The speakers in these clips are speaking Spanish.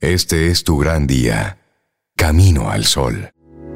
Este es tu gran día. Camino al sol.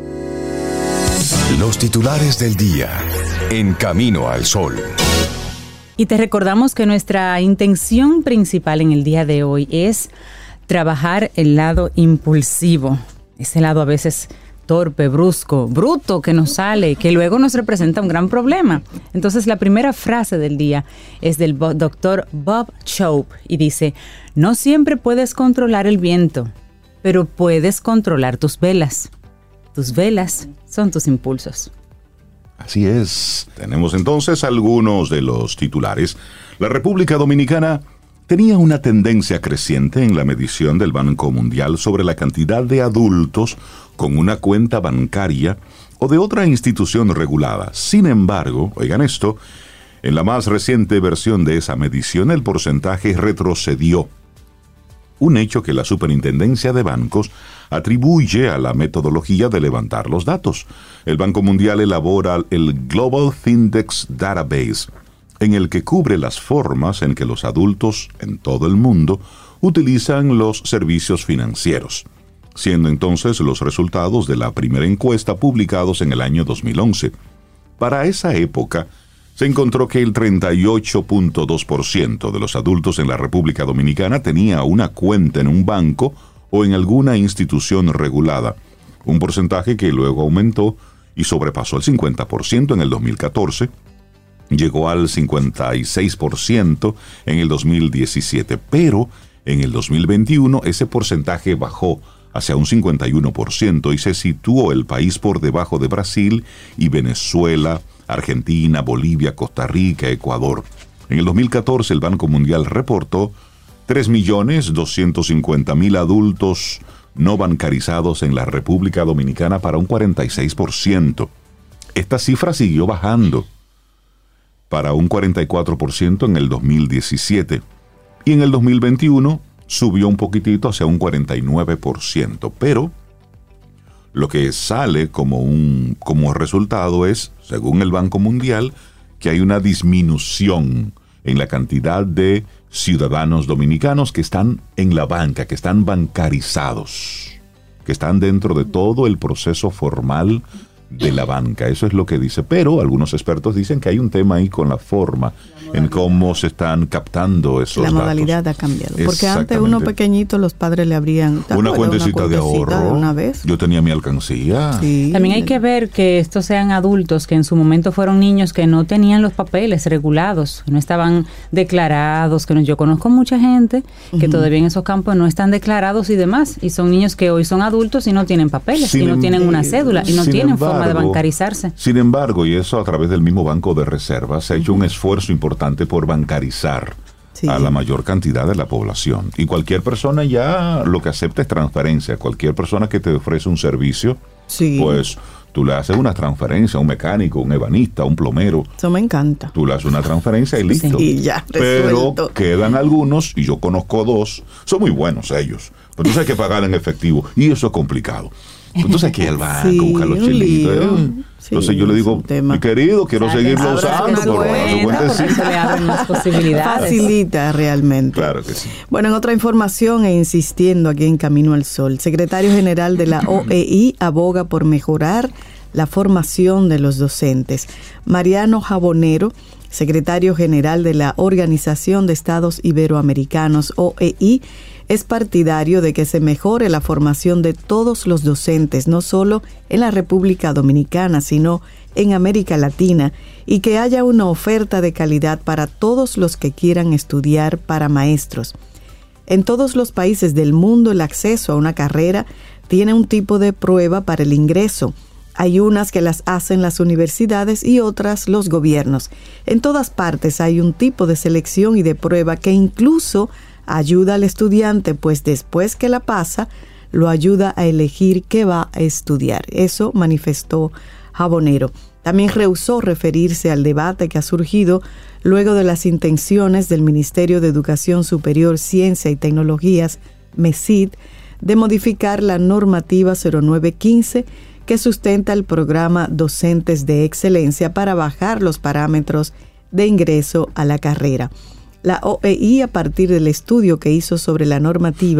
Los titulares del día en Camino al Sol. Y te recordamos que nuestra intención principal en el día de hoy es trabajar el lado impulsivo. Ese lado a veces torpe, brusco, bruto que nos sale, que luego nos representa un gran problema. Entonces la primera frase del día es del doctor Bob Chope y dice: no siempre puedes controlar el viento, pero puedes controlar tus velas. Tus velas son tus impulsos. Así es. Tenemos entonces algunos de los titulares. La República Dominicana tenía una tendencia creciente en la medición del Banco Mundial sobre la cantidad de adultos con una cuenta bancaria o de otra institución regulada. Sin embargo, oigan esto, en la más reciente versión de esa medición el porcentaje retrocedió. Un hecho que la Superintendencia de Bancos atribuye a la metodología de levantar los datos. El Banco Mundial elabora el Global Findex Database, en el que cubre las formas en que los adultos en todo el mundo utilizan los servicios financieros, siendo entonces los resultados de la primera encuesta publicados en el año 2011. Para esa época, se encontró que el 38.2% de los adultos en la República Dominicana tenía una cuenta en un banco o en alguna institución regulada, un porcentaje que luego aumentó y sobrepasó el 50% en el 2014, llegó al 56% en el 2017, pero en el 2021 ese porcentaje bajó hacia un 51% y se situó el país por debajo de Brasil y Venezuela, Argentina, Bolivia, Costa Rica, Ecuador. En el 2014 el Banco Mundial reportó 3.250.000 adultos no bancarizados en la República Dominicana para un 46%. Esta cifra siguió bajando para un 44% en el 2017 y en el 2021 subió un poquitito hacia un 49%, pero lo que sale como resultado es, según el Banco Mundial, que hay una disminución en la cantidad de ciudadanos dominicanos que están en la banca, que están bancarizados, que están dentro de todo el proceso formal de la banca. Eso es lo que dice. Pero algunos expertos dicen que hay un tema ahí con la forma en cómo se están captando esos datos. La modalidad ha cambiado. Porque antes uno pequeñito los padres le abrían una cuentecita de ahorro. De una vez. Yo tenía mi alcancía. Sí. También hay que ver que estos sean adultos que en su momento fueron niños que no tenían los papeles regulados, no estaban declarados, yo conozco mucha gente que todavía en esos campos no están declarados y demás, y son niños que hoy son adultos y no tienen papeles, y no tienen una cédula, y no tienen forma de bancarizarse. Sin embargo, y eso a través del mismo Banco de Reserva, se ha hecho un esfuerzo importante por bancarizar a la mayor cantidad de la población. Y cualquier persona ya lo que acepta es transferencia. Cualquier persona que te ofrece un servicio, pues tú le haces una transferencia a un mecánico, un ebanista, un plomero. Eso me encanta. Tú le haces una transferencia y listo. Sí, ya, pero quedan algunos, y yo conozco dos, son muy buenos ellos. Pero entonces hay que pagar en efectivo. Y eso es complicado. Entonces hay que ir al banco, buscar los chelitos. Entonces yo le digo, mi querido, quiero seguirlo usando, porque se le abren más posibilidades. Facilita realmente. Claro que sí. Bueno, en otra información e insistiendo aquí en Camino al Sol, el secretario general de la OEI aboga por mejorar la formación de los docentes. Mariano Jabonero, secretario general de la Organización de Estados Iberoamericanos, OEI, es partidario de que se mejore la formación de todos los docentes, no solo en la República Dominicana, sino en América Latina, y que haya una oferta de calidad para todos los que quieran estudiar para maestros. En todos los países del mundo, el acceso a una carrera tiene un tipo de prueba para el ingreso. Hay unas que las hacen las universidades y otras los gobiernos. En todas partes hay un tipo de selección y de prueba que incluso ayuda al estudiante, pues después que la pasa, lo ayuda a elegir qué va a estudiar. Eso manifestó Jabonero. También rehusó referirse al debate que ha surgido luego de las intenciones del Ministerio de Educación Superior, Ciencia y Tecnologías, MESID, de modificar la normativa 0915 que sustenta el programa Docentes de Excelencia para bajar los parámetros de ingreso a la carrera. La OEI, a partir del estudio que hizo sobre la normativa,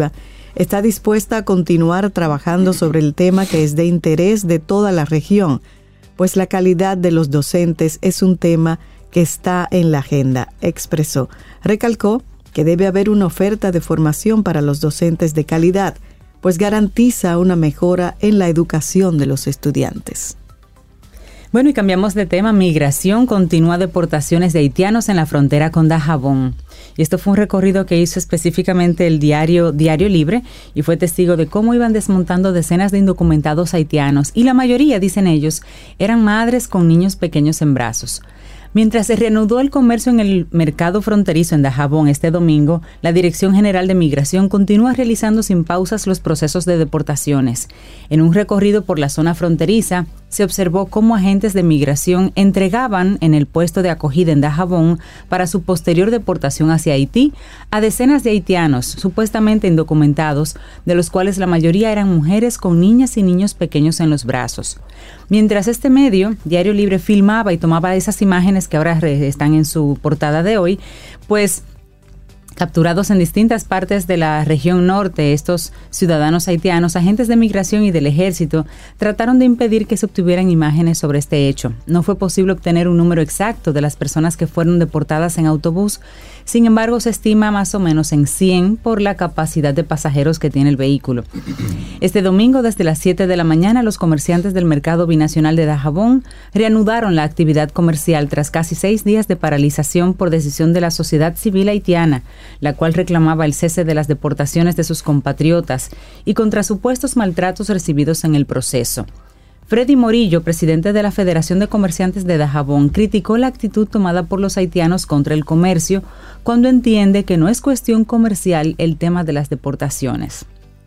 está dispuesta a continuar trabajando sobre el tema que es de interés de toda la región, pues la calidad de los docentes es un tema que está en la agenda, expresó. Recalcó que debe haber una oferta de formación para los docentes de calidad, pues garantiza una mejora en la educación de los estudiantes. Bueno, y cambiamos de tema. Migración continúa deportaciones de haitianos en la frontera con Dajabón. Y esto fue un recorrido que hizo específicamente el diario Libre y fue testigo de cómo iban desmontando decenas de indocumentados haitianos y la mayoría, dicen ellos, eran madres con niños pequeños en brazos. Mientras se reanudó el comercio en el mercado fronterizo en Dajabón este domingo, la Dirección General de Migración continúa realizando sin pausas los procesos de deportaciones. En un recorrido por la zona fronteriza, se observó cómo agentes de migración entregaban en el puesto de acogida en Dajabón para su posterior deportación hacia Haití a decenas de haitianos supuestamente indocumentados, de los cuales la mayoría eran mujeres con niñas y niños pequeños en los brazos. Mientras este medio, Diario Libre, filmaba y tomaba esas imágenes que ahora están en su portada de hoy, pues capturados en distintas partes de la región norte, estos ciudadanos haitianos, agentes de migración y del ejército, trataron de impedir que se obtuvieran imágenes sobre este hecho. No fue posible obtener un número exacto de las personas que fueron deportadas en autobús. Sin embargo, se estima más o menos en 100 por la capacidad de pasajeros que tiene el vehículo. Este domingo, desde las 7 de la mañana, los comerciantes del mercado binacional de Dajabón reanudaron la actividad comercial tras casi 6 días de paralización por decisión de la sociedad civil haitiana, la cual reclamaba el cese de las deportaciones de sus compatriotas y contra supuestos maltratos recibidos en el proceso. Freddy Morillo, presidente de la Federación de Comerciantes de Dajabón, criticó la actitud tomada por los haitianos contra el comercio cuando entiende que no es cuestión comercial el tema de las deportaciones.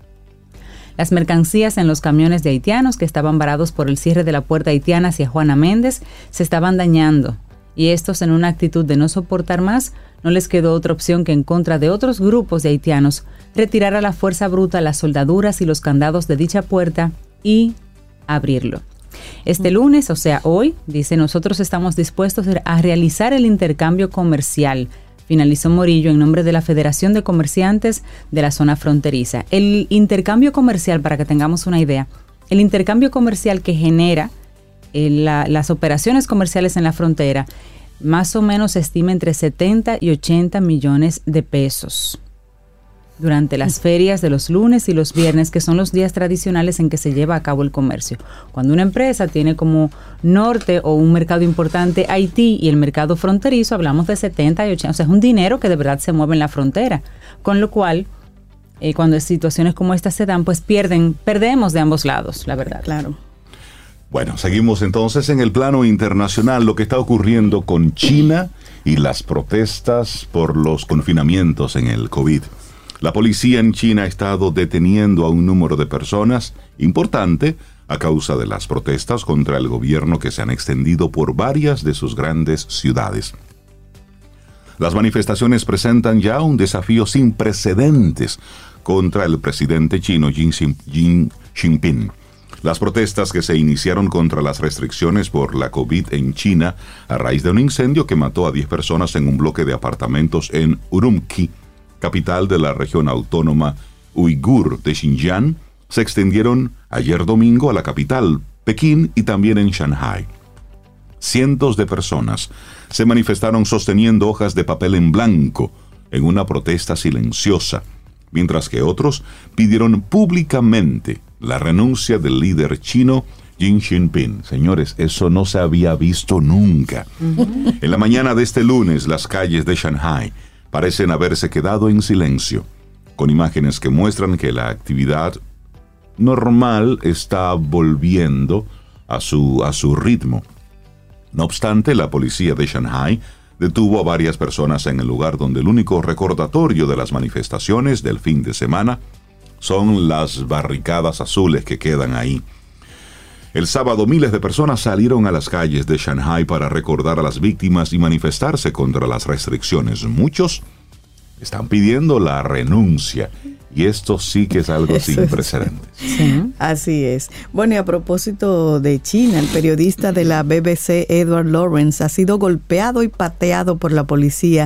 Las mercancías en los camiones de haitianos que estaban varados por el cierre de la puerta haitiana hacia Juana Méndez se estaban dañando, y estos, en una actitud de no soportar más, no les quedó otra opción que, en contra de otros grupos de haitianos, retirar a la fuerza bruta las soldaduras y los candados de dicha puerta y abrirlo. Este lunes, o sea hoy, dice, nosotros estamos dispuestos a realizar el intercambio comercial, finalizó Morillo en nombre de la Federación de Comerciantes de la zona fronteriza. El intercambio comercial, para que tengamos una idea, el intercambio comercial que genera las operaciones comerciales en la frontera, más o menos se estima entre 70 y 80 millones de pesos. Durante las ferias de los lunes y los viernes, que son los días tradicionales en que se lleva a cabo el comercio. Cuando una empresa tiene como norte o un mercado importante Haití y el mercado fronterizo, hablamos de 70 y 80, o sea, es un dinero que de verdad se mueve en la frontera, con lo cual, cuando situaciones como estas se dan, pues perdemos de ambos lados, la verdad. Claro. Bueno, seguimos entonces en el plano internacional, lo que está ocurriendo con China y las protestas por los confinamientos en el COVID. La policía en China ha estado deteniendo a un número de personas importante a causa de las protestas contra el gobierno que se han extendido por varias de sus grandes ciudades. Las manifestaciones presentan ya un desafío sin precedentes contra el presidente chino Xi Jinping. Las protestas que se iniciaron contra las restricciones por la COVID en China a raíz de un incendio que mató a 10 personas en un bloque de apartamentos en Urumqi, capital de la región autónoma uigur de Xinjiang, se extendieron ayer domingo a la capital, Pekín, y también en Shanghái. Cientos de personas se manifestaron sosteniendo hojas de papel en blanco en una protesta silenciosa, mientras que otros pidieron públicamente la renuncia del líder chino Xi Jinping. Señores, eso no se había visto nunca. En la mañana de este lunes, las calles de Shanghái parecen haberse quedado en silencio, con imágenes que muestran que la actividad normal está volviendo a su ritmo. No obstante, la policía de Shanghái detuvo a varias personas en el lugar donde el único recordatorio de las manifestaciones del fin de semana son las barricadas azules que quedan ahí. El sábado, miles de personas salieron a las calles de Shanghái para recordar a las víctimas y manifestarse contra las restricciones. Muchos están pidiendo la renuncia, y esto sí que es algo sin precedentes. Sí. Así es. Bueno, y a propósito de China, el periodista de la BBC, Edward Lawrence, ha sido golpeado y pateado por la policía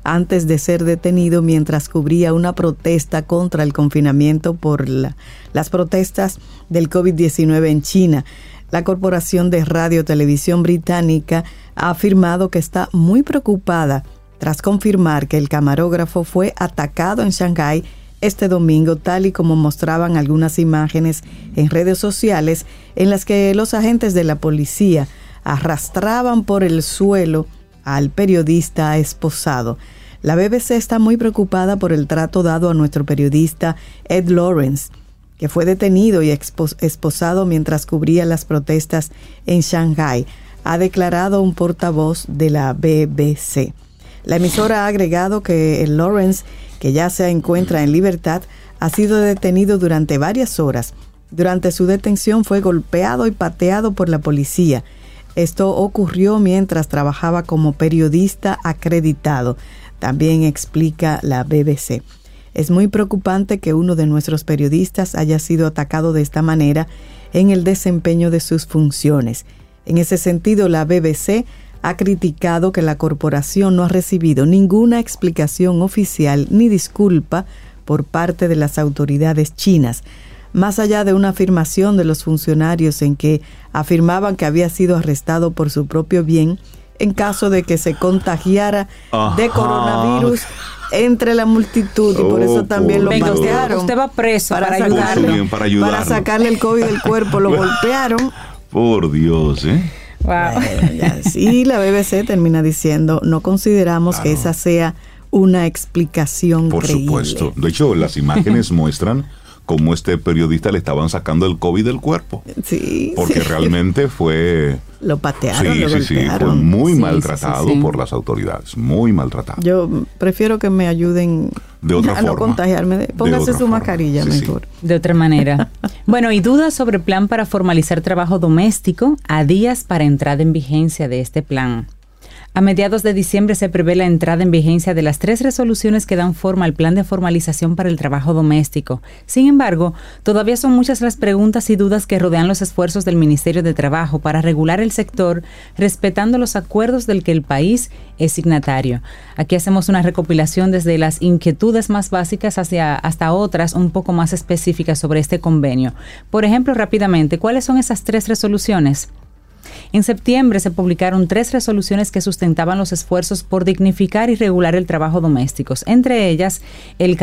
antes de ser detenido mientras cubría una protesta contra el confinamiento por las protestas del COVID-19 en China. La Corporación de Radio Televisión Británica ha afirmado que está muy preocupada tras confirmar que el camarógrafo fue atacado en Shanghái este domingo, tal y como mostraban algunas imágenes en redes sociales en las que los agentes de la policía arrastraban por el suelo al periodista esposado. La BBC está muy preocupada por el trato dado a nuestro periodista Ed Lawrence, que fue detenido y esposado mientras cubría las protestas en Shanghái, ha declarado un portavoz de la BBC. La emisora ha agregado que el Lawrence, que ya se encuentra en libertad, ha sido detenido durante varias horas. Durante su detención fue golpeado y pateado por la policía. Esto ocurrió mientras trabajaba como periodista acreditado, también explica la BBC. Es muy preocupante que uno de nuestros periodistas haya sido atacado de esta manera en el desempeño de sus funciones. En ese sentido, la BBC ha criticado que la corporación no ha recibido ninguna explicación oficial ni disculpa por parte de las autoridades chinas, más allá de una afirmación de los funcionarios en que afirmaban que había sido arrestado por su propio bien en caso de que se contagiara de coronavirus entre la multitud, y por eso también lo patearon. Usted va preso para ayudarlo. Para sacarle el COVID del cuerpo, lo golpearon. Por Dios, ¿eh? Wow. Sí, la BBC termina diciendo, no consideramos que esa sea una explicación creíble. Por supuesto. De hecho, las imágenes muestran cómo este periodista le estaban sacando el COVID del cuerpo. Sí. Porque realmente fue... Lo patearon, lo golpearon. Sí, fue muy maltratado por las autoridades. Muy maltratado. Yo prefiero que me ayuden de otra forma. No contagiarme. Póngase su mascarilla mejor. De otra manera. Bueno, y dudas sobre plan para formalizar trabajo doméstico a días para entrada en vigencia de este plan. A mediados de diciembre se prevé la entrada en vigencia de las 3 resoluciones que dan forma al plan de formalización para el trabajo doméstico. Sin embargo, todavía son muchas las preguntas y dudas que rodean los esfuerzos del Ministerio de Trabajo para regular el sector, respetando los acuerdos del que el país es signatario. Aquí hacemos una recopilación desde las inquietudes más básicas hasta otras un poco más específicas sobre este convenio. Por ejemplo, rápidamente, ¿cuáles son esas 3 resoluciones? En septiembre se publicaron 3 resoluciones que sustentaban los esfuerzos por dignificar y regular el trabajo doméstico, entre ellas el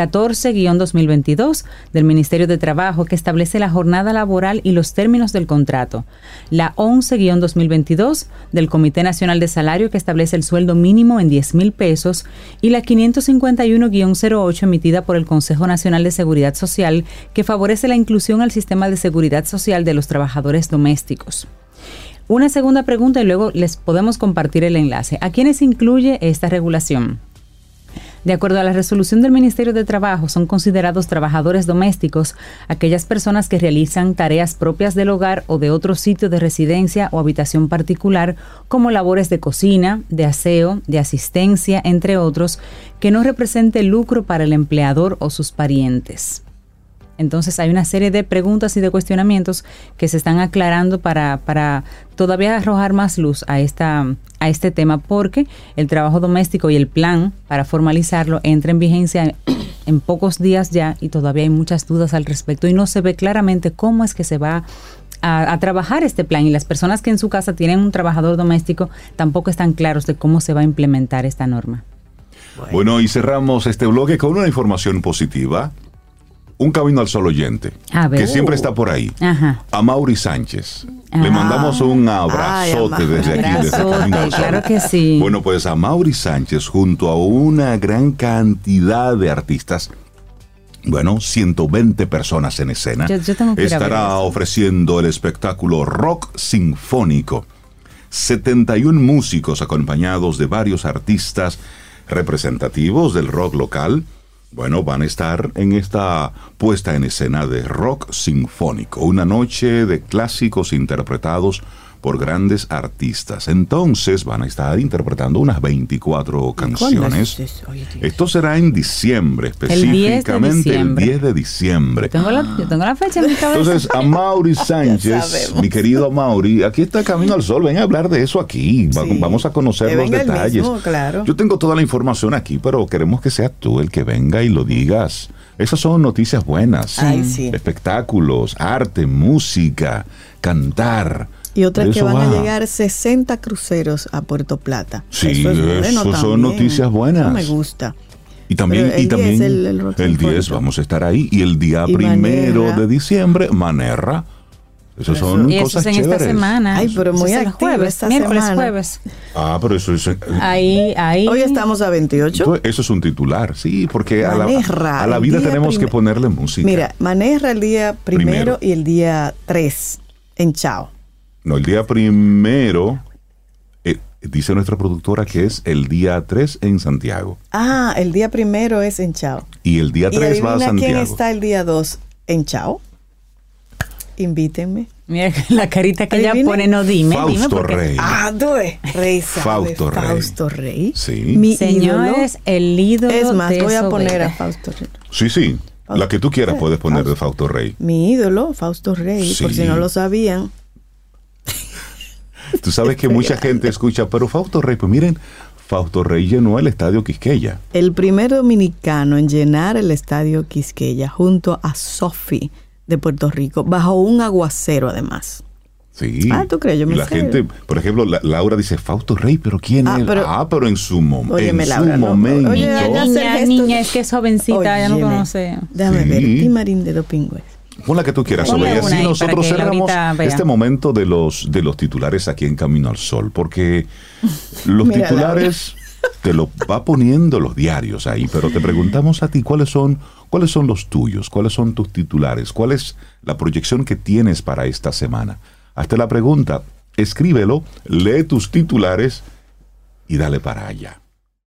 14-2022 del Ministerio de Trabajo, que establece la jornada laboral y los términos del contrato, la 11-2022 del Comité Nacional de Salario, que establece el sueldo mínimo en 10,000 pesos, y la 551-08 emitida por el Consejo Nacional de Seguridad Social, que favorece la inclusión al sistema de seguridad social de los trabajadores domésticos. Una segunda pregunta y luego les podemos compartir el enlace. ¿A quiénes incluye esta regulación? De acuerdo a la resolución del Ministerio de Trabajo, son considerados trabajadores domésticos aquellas personas que realizan tareas propias del hogar o de otro sitio de residencia o habitación particular, como labores de cocina, de aseo, de asistencia, entre otros, que no represente lucro para el empleador o sus parientes. Entonces hay una serie de preguntas y de cuestionamientos que se están aclarando para todavía arrojar más luz a este tema, porque el trabajo doméstico y el plan para formalizarlo entra en vigencia en pocos días ya, y todavía hay muchas dudas al respecto y no se ve claramente cómo es que se va a trabajar este plan, y las personas que en su casa tienen un trabajador doméstico tampoco están claros de cómo se va a implementar esta norma. Bueno, y cerramos este bloque con una información positiva. Un Camino al Sol oyente, que siempre está por ahí. Ajá. A Mauri Sánchez. Le mandamos un abrazote desde aquí, desde Camino al Sol. Claro que sí. Bueno, pues a Mauri Sánchez, junto a una gran cantidad de artistas, 120 personas en escena, yo tengo que estará ofreciendo el espectáculo Rock Sinfónico. 71 músicos acompañados de varios artistas representativos del rock local. Van a estar en esta puesta en escena de rock sinfónico, una noche de clásicos interpretados por grandes artistas. Entonces van a estar interpretando unas 24 canciones. Esto será en diciembre, específicamente el 10 de diciembre. Yo tengo la fecha en mi cabeza. Entonces, a Mauri Sánchez, mi querido Mauri, aquí está Camino al Sol, ven a hablar de eso aquí. Sí. Vamos a conocer los detalles. Mismo, claro. Yo tengo toda la información aquí, pero queremos que seas tú el que venga y lo digas. Esas son noticias buenas. Ay, sí. Espectáculos, arte, música, cantar. Y otras De que eso van a va. llegar 60 cruceros a Puerto Plata. Sí, eso es bueno eso son también. noticias buenas. Eso me gusta. Y también, Pero el 10, el 10 vamos a estar ahí. Y el día Y 1 Manerra. de diciembre, Manerra. Eso son Y eso cosas es en esta chéveres. semana. Ay, pero muy Eso es el activa jueves, esta miércoles, semana. jueves. Ah, pero eso es... Ahí. Hoy estamos a 28. Pues eso es un titular, sí, porque a Manerra, la el vida día tenemos que ponerle música. Mira, Manerra el día primero y el día 3 en Chao. No, el día primero, dice nuestra productora que es el día 3 en Santiago. Ah, el día primero es en Chao. Y el día ¿Y 3 va a adivina Santiago. quién está el día 2 en Chao? Invítenme. Mira la carita que ella Adivinen. pone, no dime. Fausto dime porque Rey. Ah, due. Rey sabe. Fausto Rey. Fausto Rey. Sí. Mi Señores, ídolo. el ídolo Es más, de voy a Sobeida. poner a Fausto Rey. Sí. La que tú quieras puedes poner de Fausto Rey. Mi ídolo, Fausto Rey, por Sí. si no lo sabían. Tú sabes que mucha gente escucha, pero Fausto Rey, pues miren, Fausto Rey llenó el estadio Quisqueya. El primer dominicano en llenar el estadio Quisqueya junto a Sofi de Puerto Rico, bajo un aguacero además. Sí. Ah, ¿tú crees? Yo me Y la sé. gente, por ejemplo, Laura dice, Fausto Rey, pero ¿quién Ah, es? pero- Pero en su, Óyeme, en Laura, su no. momento. Oye, ya hacer gestos. Niña, es que es jovencita, ya no Óyeme, conoce. Déjame Sí. ver, Timarín de Dopingües. Pon la que tú quieras, Ponle Sobeida. una Así ahí nosotros para que cerramos Laurita vea. este momento de los titulares aquí en Camino al Sol, porque los Mira, titulares te lo va poniendo los diarios ahí, pero te preguntamos a ti cuáles son los tuyos, cuáles son tus titulares, cuál es la proyección que tienes para esta semana. Hazte la pregunta, escríbelo, lee tus titulares y dale para allá.